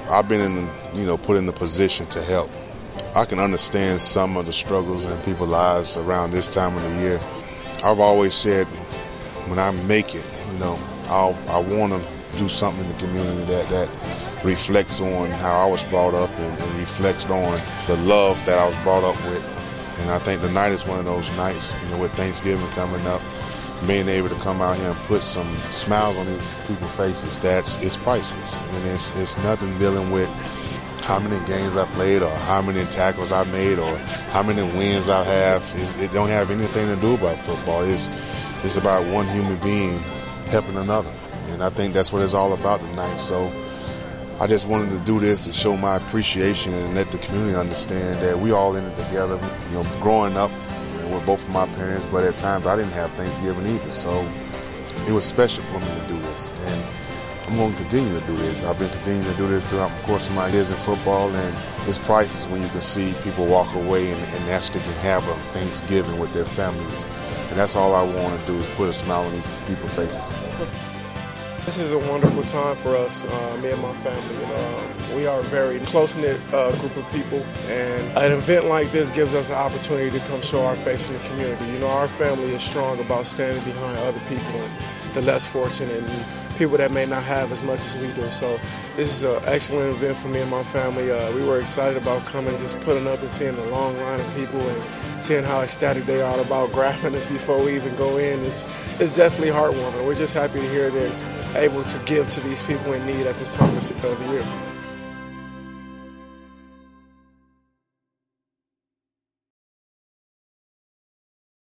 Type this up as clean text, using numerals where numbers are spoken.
I've been put in the position to help. I can understand some of the struggles in people's lives around this time of the year. I've always said, when I make it, I want to do something in the community that reflects on how I was brought up and reflects on the love that I was brought up with. And I think tonight is one of those nights, with Thanksgiving coming up, being able to come out here and put some smiles on these people's faces, it's priceless. And it's nothing dealing with how many games I played or how many tackles I made or how many wins I have. It don't have anything to do about football. It's about one human being helping another. And I think that's what it's all about tonight. So I just wanted to do this to show my appreciation and let the community understand that we all in it together. Growing up with both of my parents, but at times I didn't have Thanksgiving either. So it was special for me to do this. And I'm going to continue to do this. I've been continuing to do this throughout the course of my years in football, and it's priceless when you can see people walk away and actually can have a Thanksgiving with their families. And that's all I want to do is put a smile on these people's faces. This is a wonderful time for us, me and my family. We are a very close-knit group of people, and an event like this gives us an opportunity to come show our face in the community. Our family is strong about standing behind other people and the less fortunate and people that may not have as much as we do. So this is an excellent event for me and my family. We were excited about coming, just putting up and seeing the long line of people and seeing how ecstatic they are about grabbing us before we even go in. It's definitely heartwarming. We're just happy to hear they're able to give to these people in need at this time of the year.